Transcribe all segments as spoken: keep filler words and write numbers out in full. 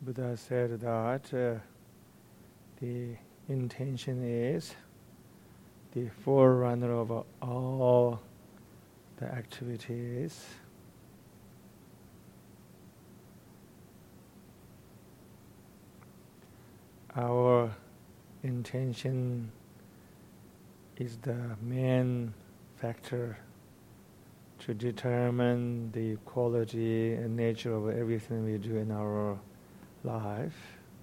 Buddha said that uh, the intention is the forerunner of all the activities. Our intention is the main factor to determine the quality and nature of everything we do in our life.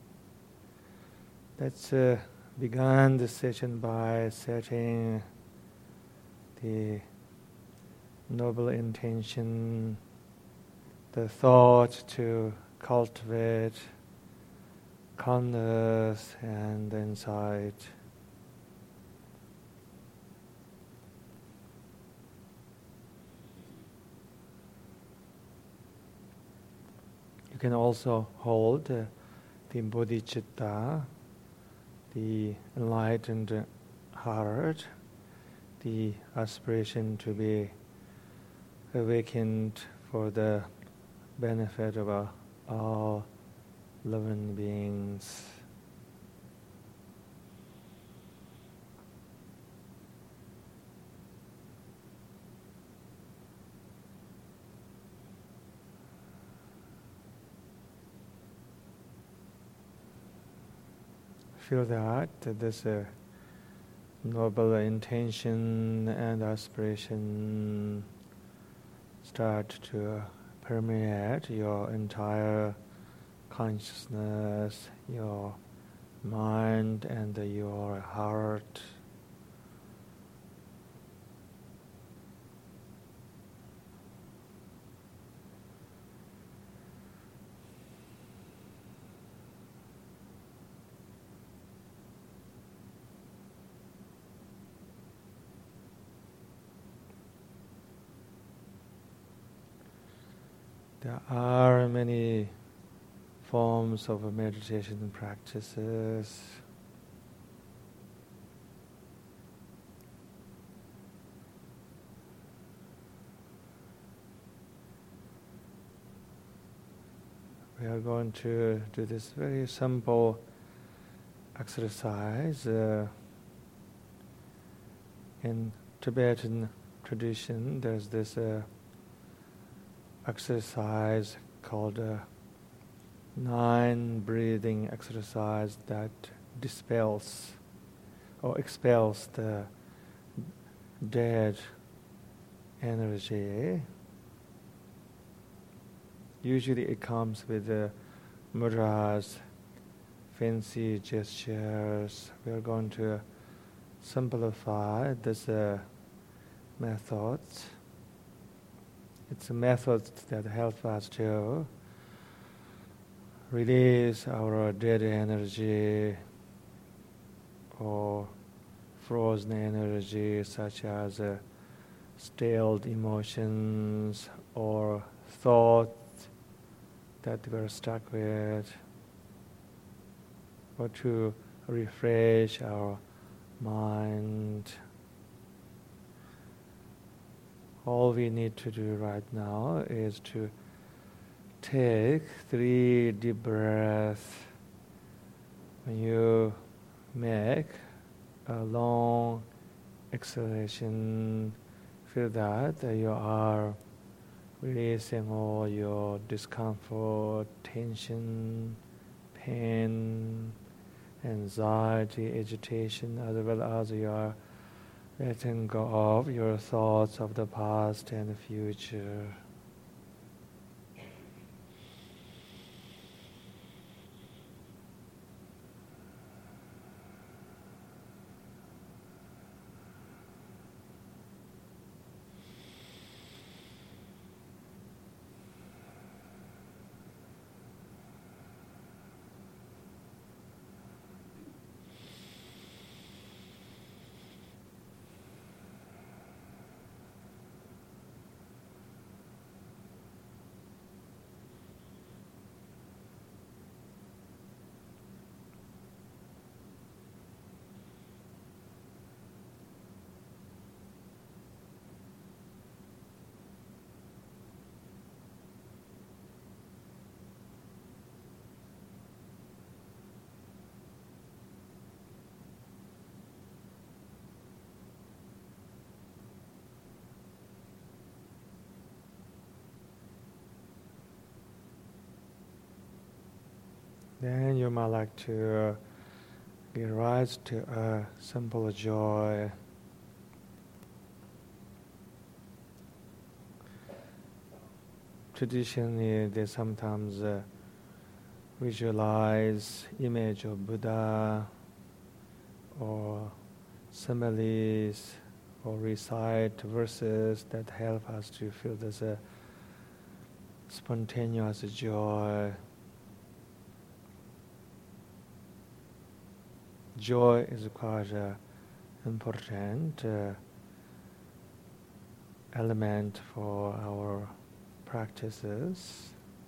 Let's uh, begin the session by setting the noble intention, the thought to cultivate calmness and insight. You can also hold uh, the bodhicitta, the enlightened heart, the aspiration to be awakened for the benefit of uh, all living beings. Feel that this uh, noble intention and aspiration start to permeate your entire consciousness, your mind and your heart. There are many forms of meditation practices. We are going to do this very simple exercise. Uh, in Tibetan tradition, there's this uh, exercise called uh, nine breathing exercise that dispels or expels the dead energy. Usually it comes with uh, mudras, fancy gestures. We are going to simplify this uh, method. It's a method that helps us to release our dead energy or frozen energy, such as uh, stalled emotions or thoughts that we're stuck with, or to refresh our mind. All we need to do right now is to take three deep breaths. When you make a long exhalation, feel that you are releasing all your discomfort, tension, pain, anxiety, agitation, as well as you are letting go of your thoughts of the past and the future. Then you might like to be raised to a simple joy. Traditionally, they sometimes uh, visualize image of Buddha or similes or recite verses that help us to feel this uh, spontaneous joy. Joy is quite an important uh, element for our practices.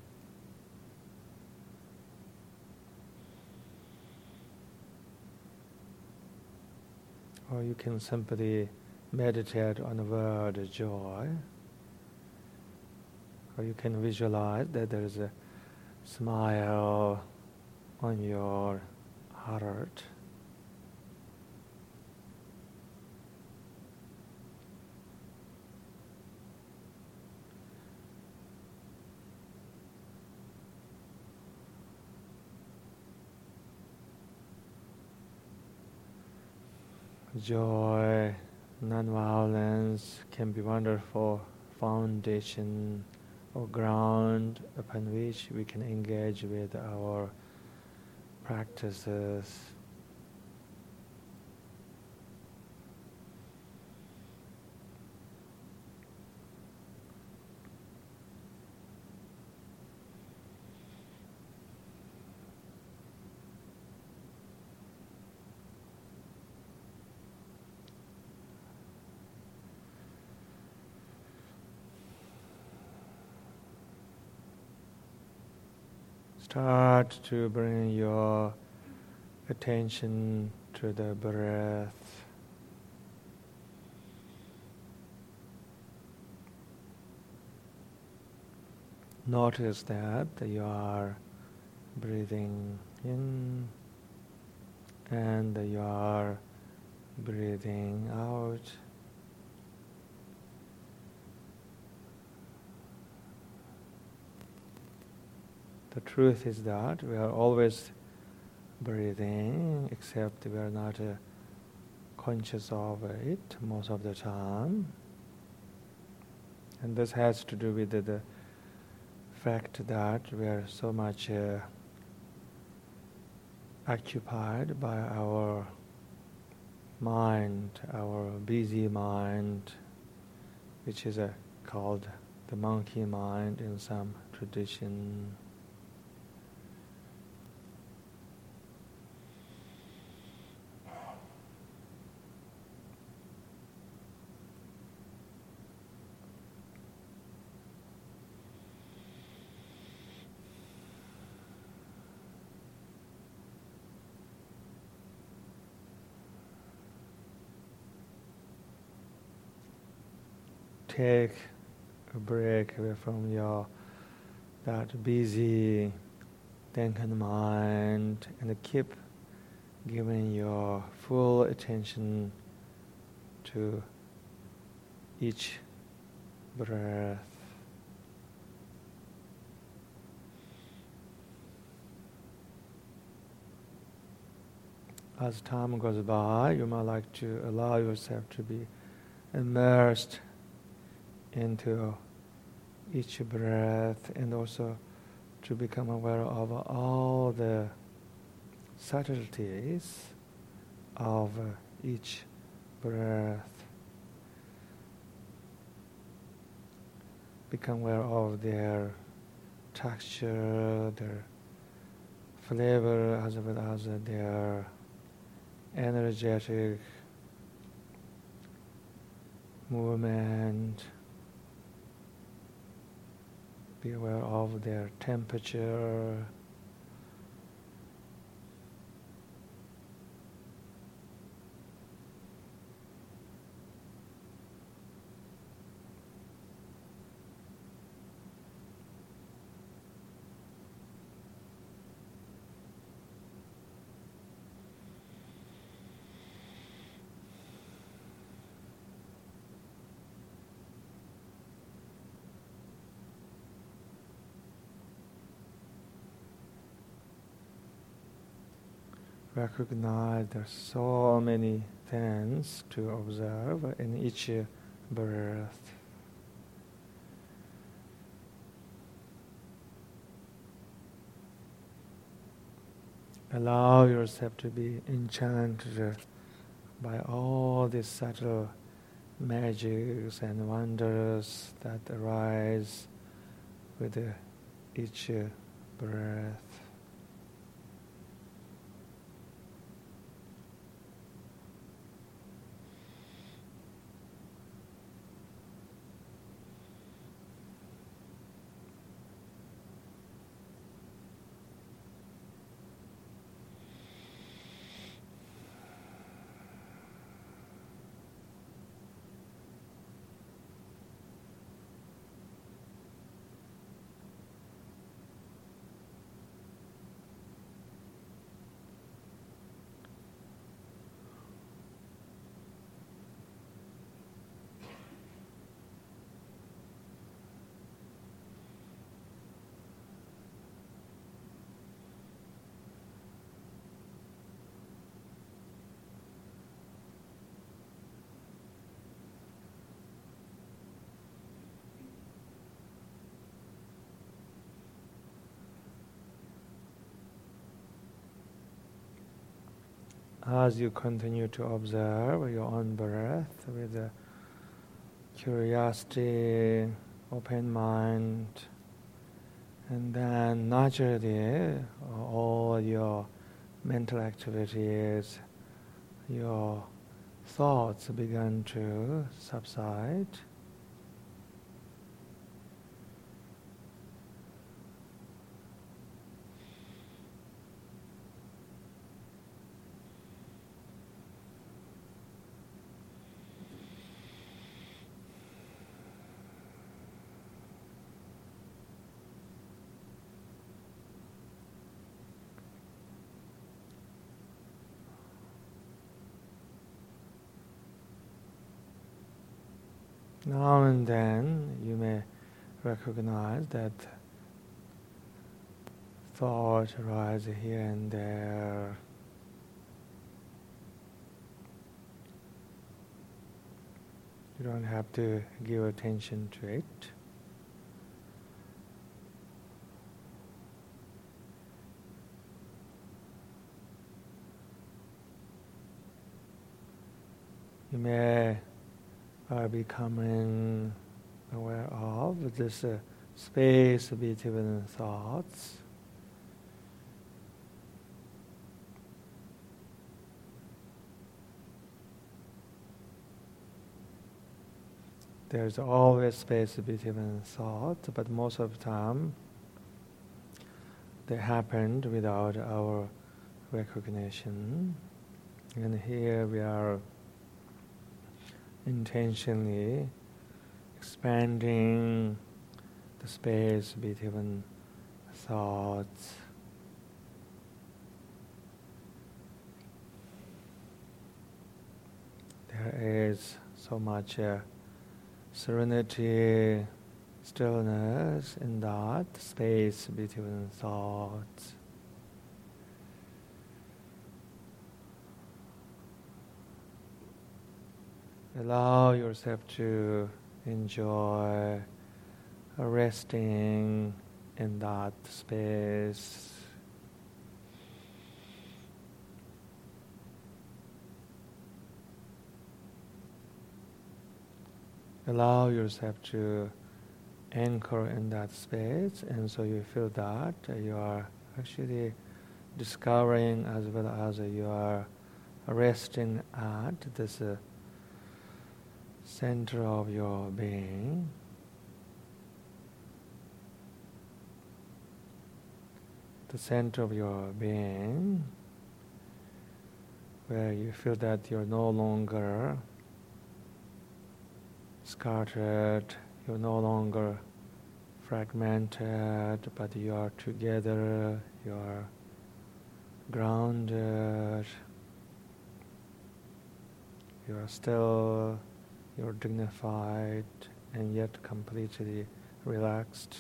Or you can simply meditate on the word joy. Or you can visualize that there is a smile on your heart. Joy, non-violence can be wonderful foundation or ground upon which we can engage with our practices. Start to bring your attention to the breath. Notice that you are breathing in and you are breathing out. The truth is that we are always breathing, except we are not uh, conscious of it most of the time. And this has to do with the, the fact that we are so much uh, occupied by our mind, our busy mind, which is uh, called the monkey mind in some tradition. Take a break away from your that busy thinking mind and keep giving your full attention to each breath. As time goes by, you might like to allow yourself to be immersed into each breath and also to become aware of all the subtleties of each breath. Become aware of their texture, their flavor, as well as their energetic movement. Be aware of their temperature. recognize there's so many things to observe in each breath. Allow yourself to be enchanted by all these subtle magics and wonders that arise with each breath. As you continue to observe your own breath with a curiosity, open mind, and then naturally all your mental activities, your thoughts begin to subside. Now and then you may recognize that thoughts arise here and there. You don't have to give attention to it. You may are becoming aware of this uh, space between thoughts. There's always space between thoughts, but most of the time they happened without our recognition. And here we are intentionally expanding the space between thoughts. There is so much uh, serenity, stillness in that space between thoughts. Allow yourself to enjoy resting in that space. Allow yourself to anchor in that space, and so you feel that you are actually discovering as well as you are resting at this uh, center of your being. The center of your being, where you feel that you're no longer scattered, you're no longer fragmented, but you are together, you are grounded, you are still, you're dignified, and yet completely relaxed.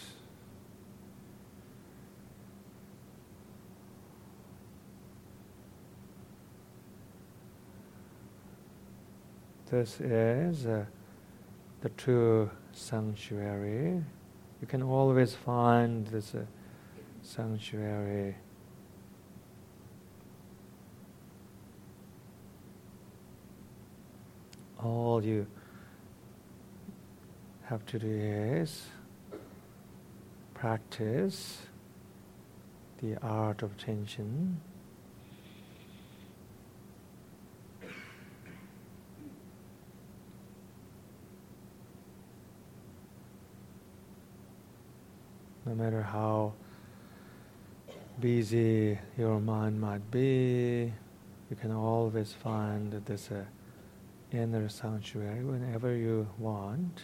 this is uh, the true sanctuary. You can always find this uh, sanctuary. All you have to do is practice the art of attention. No matter how busy your mind might be, you can always find this uh, inner sanctuary whenever you want.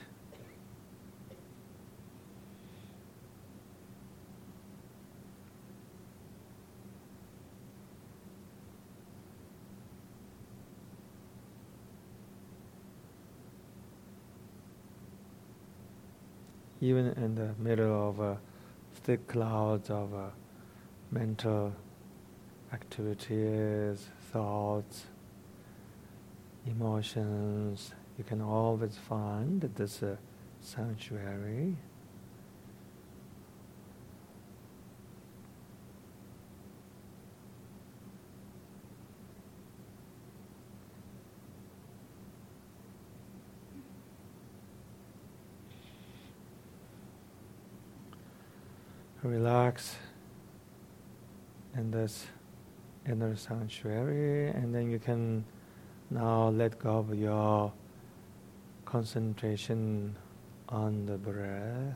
Even in the middle of uh, thick clouds of uh, mental activities, thoughts, emotions, you can always find this uh, sanctuary. Relax in this inner sanctuary, and then you can now let go of your concentration on the breath.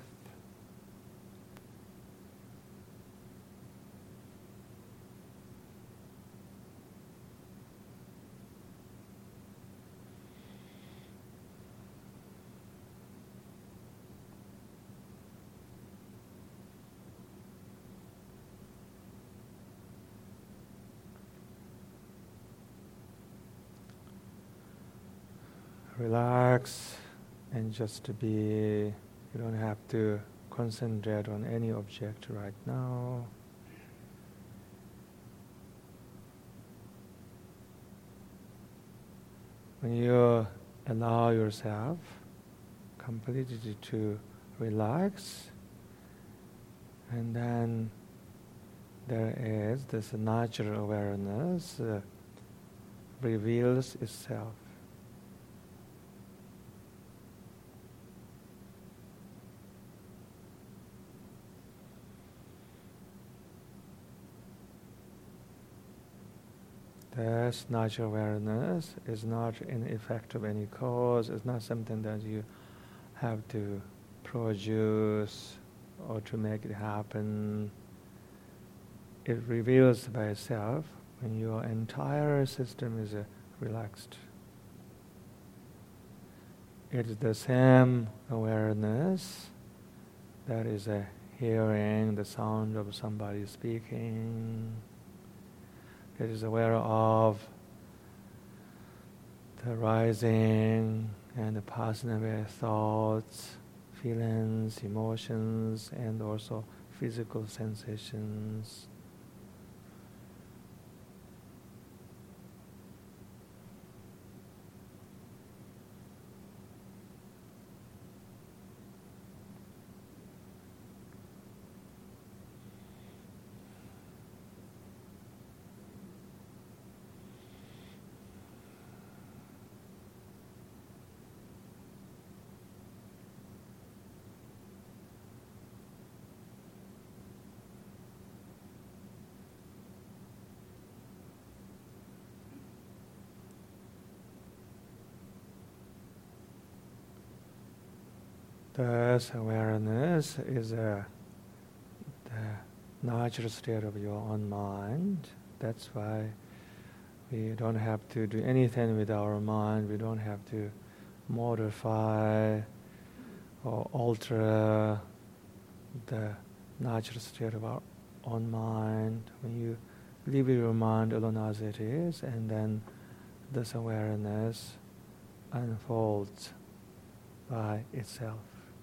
Relax and just to be, you don't have to concentrate on any object right now. When you allow yourself completely to relax, and then there is this natural awareness uh, reveals itself. This natural awareness is not an effect of any cause. It's not something that you have to produce or to make it happen. It reveals by itself when your entire system is uh, relaxed. It is the same awareness that is uh, hearing the sound of somebody speaking. It is aware of the rising and the passing away thoughts, feelings, emotions, and also physical sensations. This awareness is a, the natural state of your own mind. That's why we don't have to do anything with our mind. We don't have to modify or alter the natural state of our own mind. When you leave your mind alone as it is, and then this awareness unfolds by itself.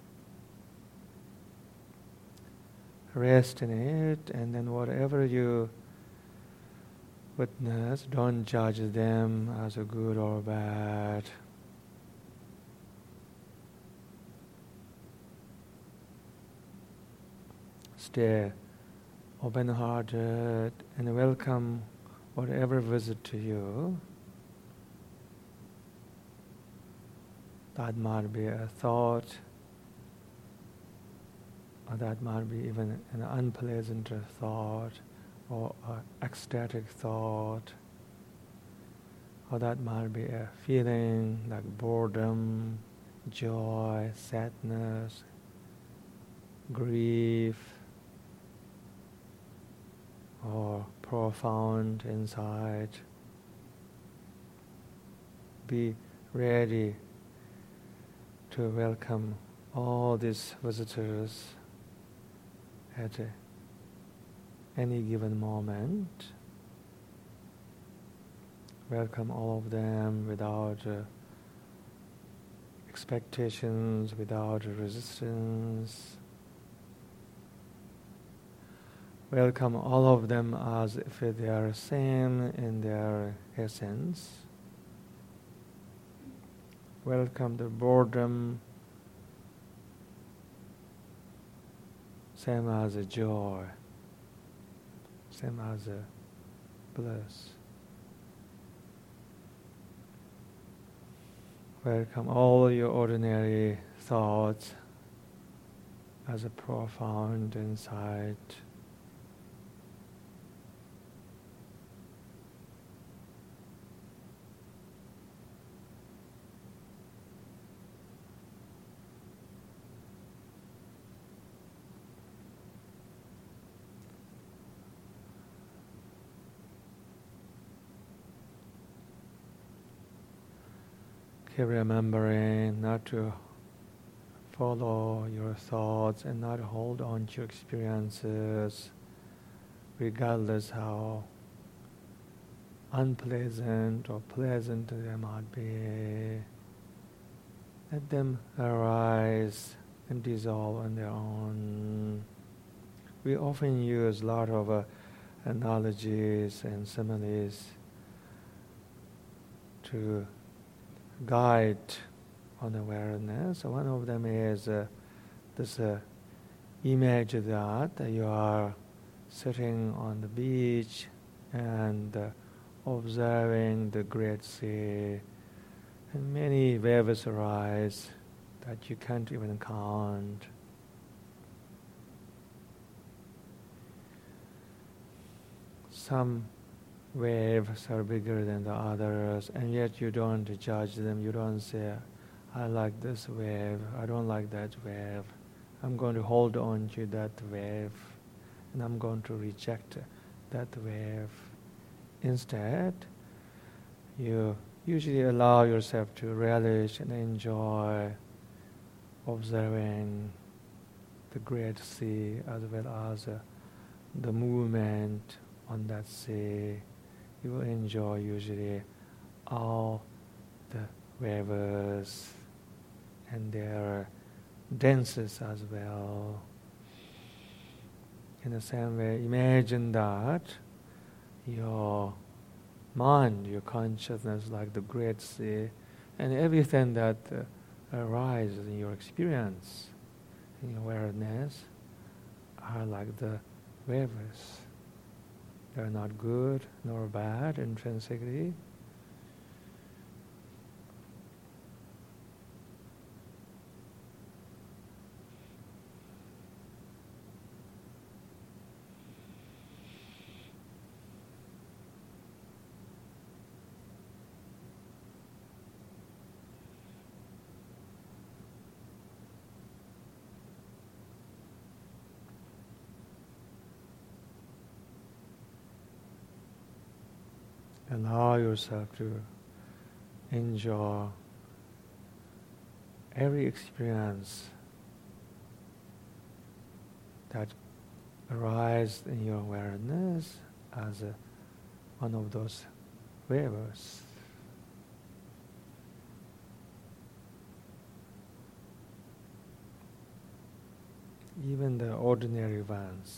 Rest in it, and then whatever you witness, don't judge them as a good or bad. stay open-hearted and welcome whatever visit to you. That might be a thought, or that might be even an unpleasant thought, or an ecstatic thought, or that might be a feeling like boredom, joy, sadness, grief, or profound insight. Be ready to welcome all these visitors at a, any given moment. Welcome all of them without uh, expectations, without resistance. Welcome all of them as if they are same in their essence. Welcome the boredom, same as a joy, same as a bliss. Welcome all your ordinary thoughts as a profound insight. Keep remembering not to follow your thoughts and not hold on to your experiences, regardless how unpleasant or pleasant they might be. Let them arise and dissolve on their own. We often use a lot of uh, analogies and similes to guide on awareness. So one of them is uh, this uh, image that you are sitting on the beach and uh, observing the great sea, and many waves arise that you can't even count. Some waves are bigger than the others, and yet you don't judge them. You don't say, I like this wave, I don't like that wave. I'm going to hold on to that wave, and I'm going to reject that wave. Instead, you usually allow yourself to relish and enjoy observing the great sea as well as uh, the movement on that sea. You will enjoy usually all the waves and their dances as well. In the same way, imagine that your mind, your consciousness, like the great sea, and everything that uh, arises in your experience, in your awareness, are like the waves. They're not good nor bad intrinsically. Allow yourself to enjoy every experience that arises in your awareness as a, one of those waves. Even the ordinary ones.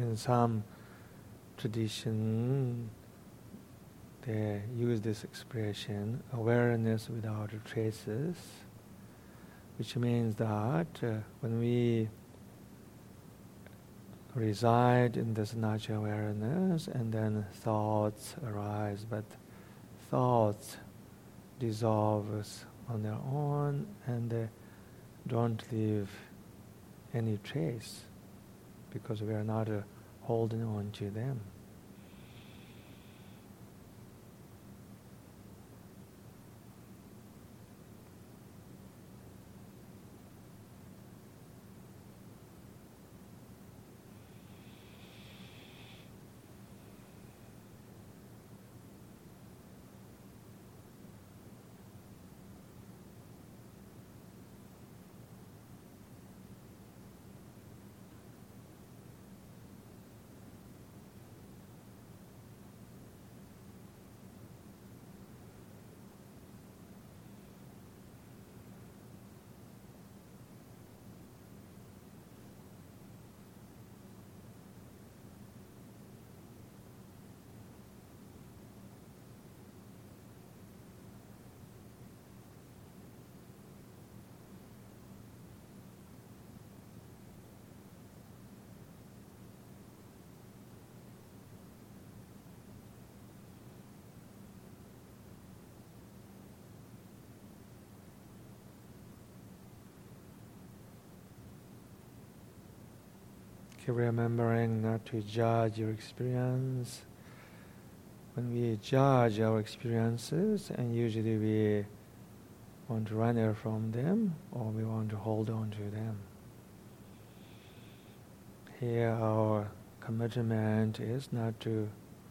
in some tradition, they use this expression, awareness without traces, which means that uh, when we reside in this natural awareness and then thoughts arise, but thoughts dissolve on their own and they don't leave any trace because we are not uh, holding on to them. Keep remembering not to judge your experience. When we judge our experiences, and usually we want to run away from them or we want to hold on to them. Here our commitment is not to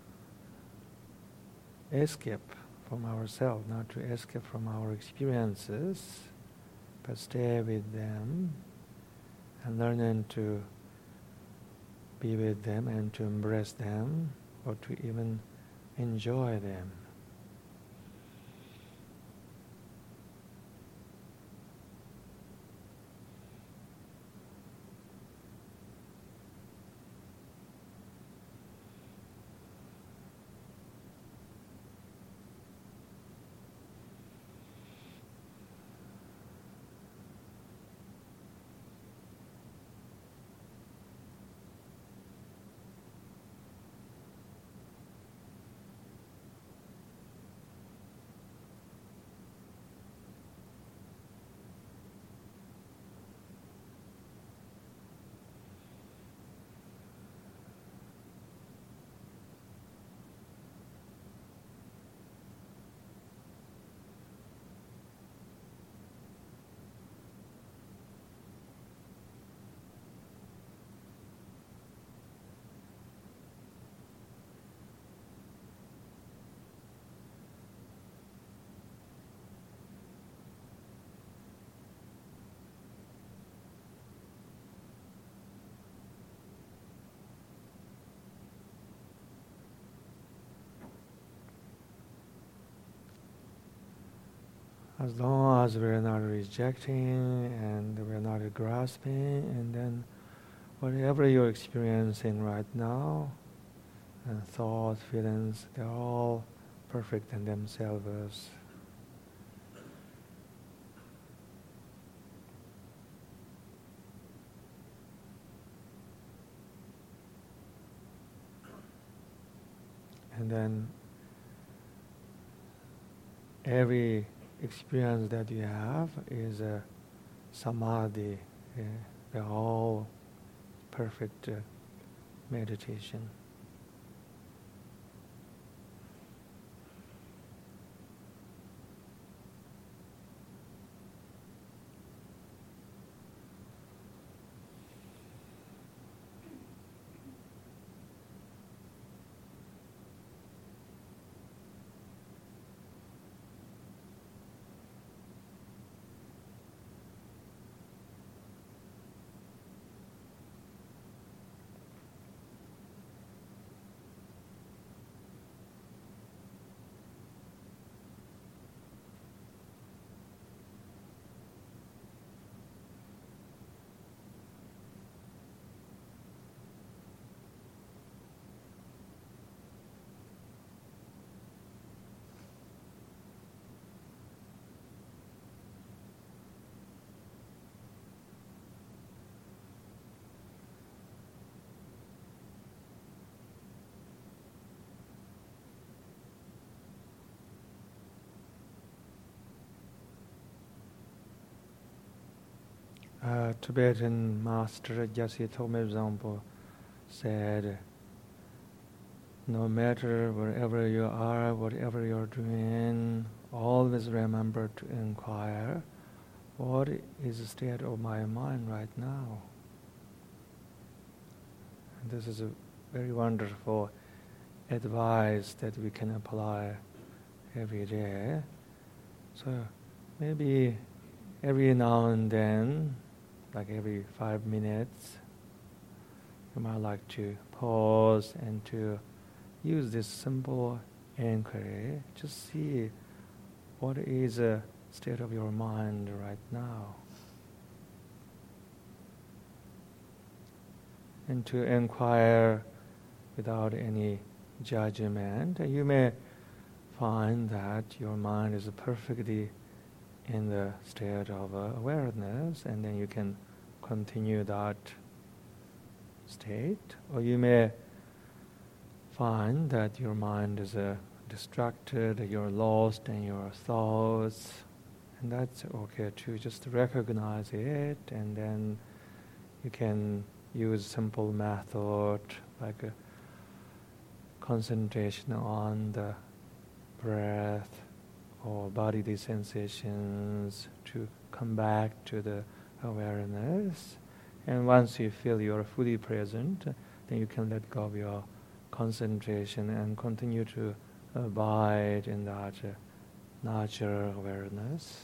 escape from ourselves, not to escape from our experiences, but stay with them and learning to be with them and to embrace them or to even enjoy them. As long as we're not rejecting and we're not grasping, and then whatever you're experiencing right now, and thoughts, feelings, they're all perfect in themselves. And then every experience that you have is a samadhi. Yeah? They're all perfect uh, meditation. uh, Tibetan master Gyasi Tome Zampo said, no matter wherever you are, whatever you're doing, always remember to inquire, what is the state of my mind right now? And this is a very wonderful advice that we can apply every day. So maybe every now and then, like every five minutes, you might like to pause and to use this simple inquiry. Just see what is the state of your mind right now. And to inquire without any judgment, you may find that your mind is perfectly in the state of uh, awareness, and then you can continue that state. Or you may find that your mind is uh, distracted, you're lost in your thoughts, and that's okay too. Just recognize it, and then you can use simple method like a concentration on the breath or bodily sensations to come back to the awareness. And once you feel you're fully present, then you can let go of your concentration and continue to abide in that uh, natural awareness.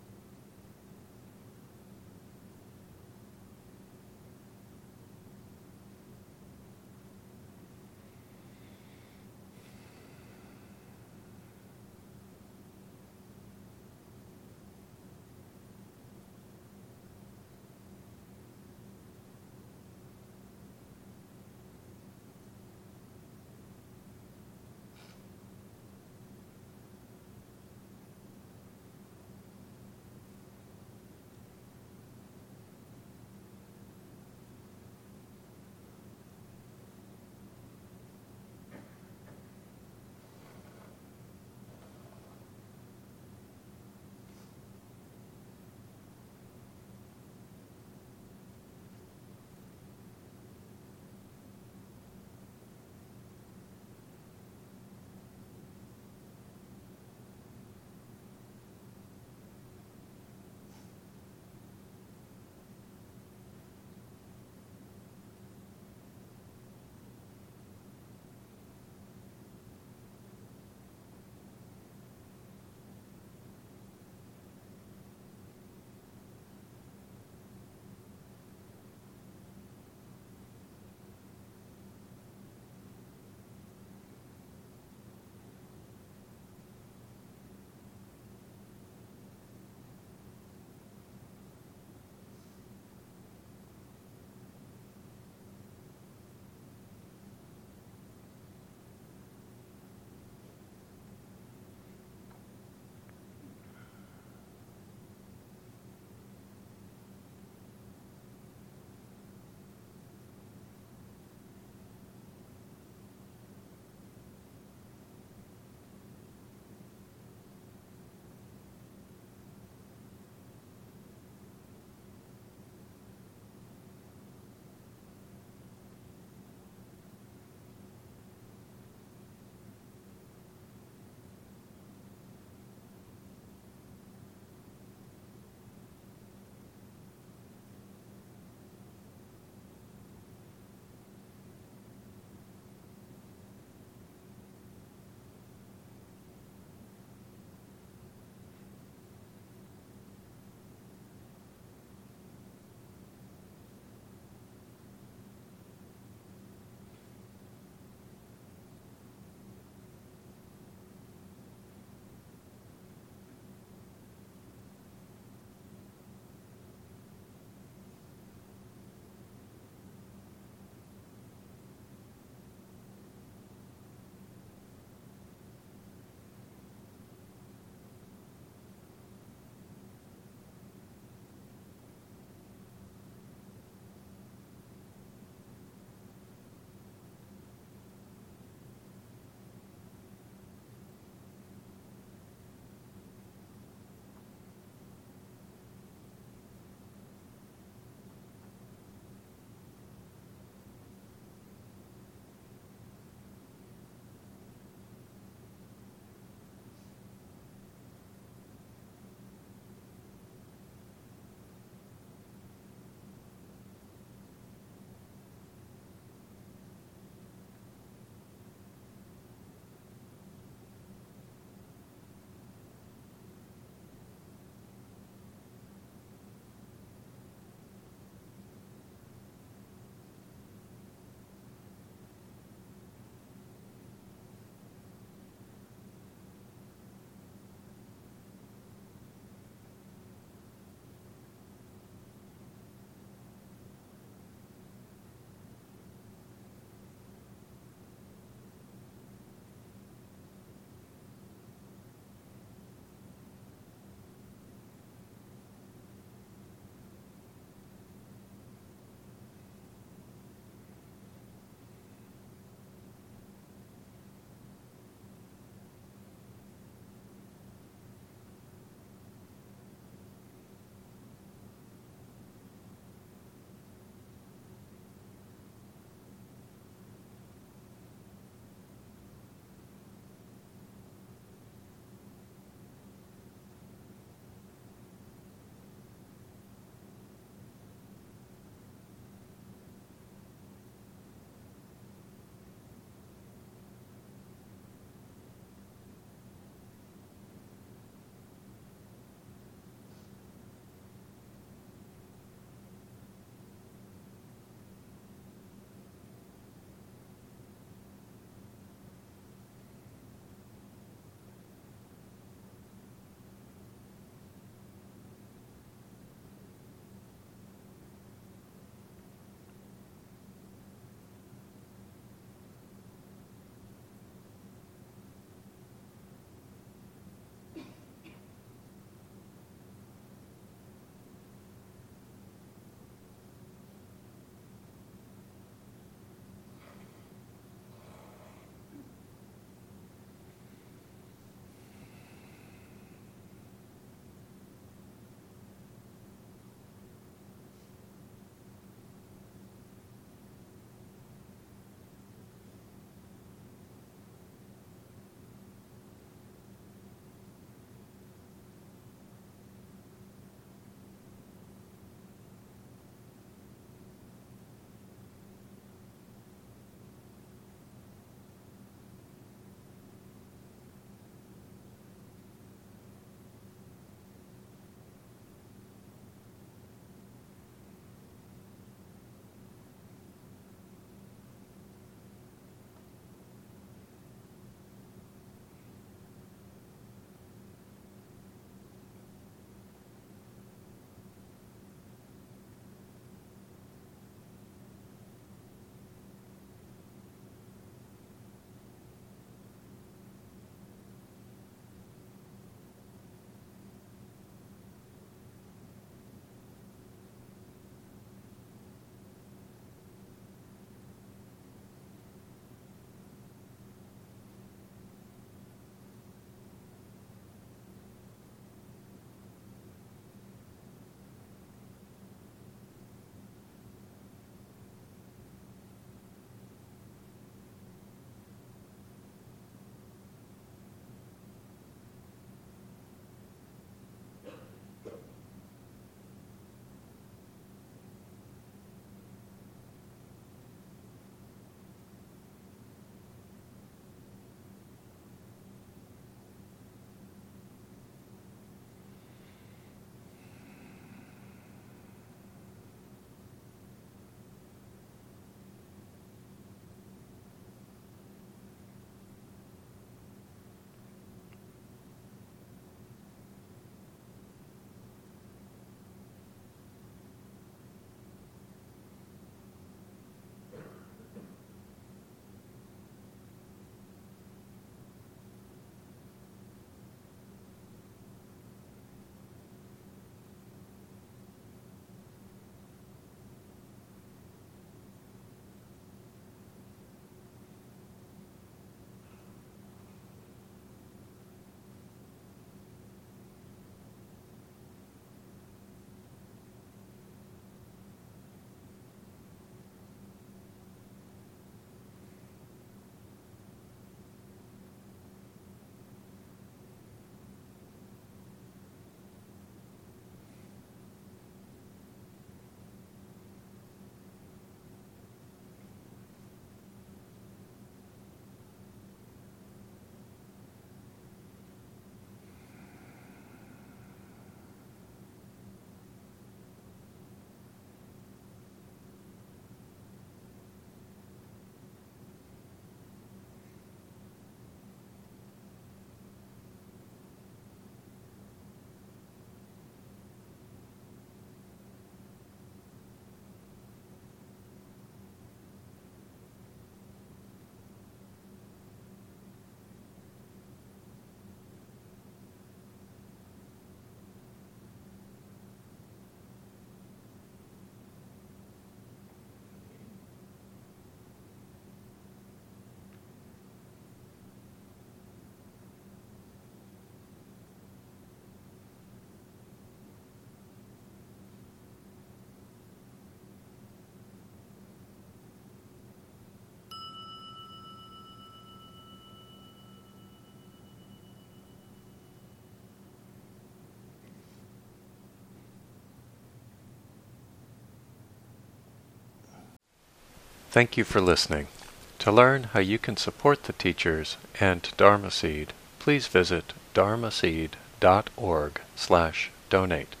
Thank you for listening. To learn how you can support the teachers and Dharma Seed, please visit dharmaseed dot org slash donate.